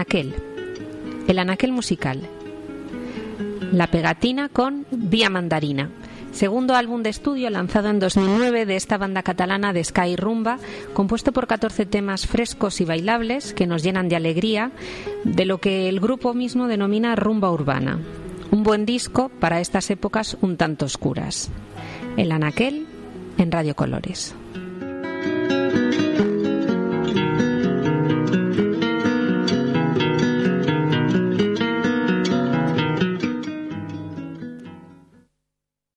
Anaquel, el anaquel musical. La Pegatina con Vía Mandarina, segundo álbum de estudio lanzado en 2009 de esta banda catalana de ska y rumba, compuesto por 14 temas frescos y bailables que nos llenan de alegría, de lo que el grupo mismo denomina rumba urbana. Un buen disco para estas épocas un tanto oscuras. El Anaquel en Radio Colores.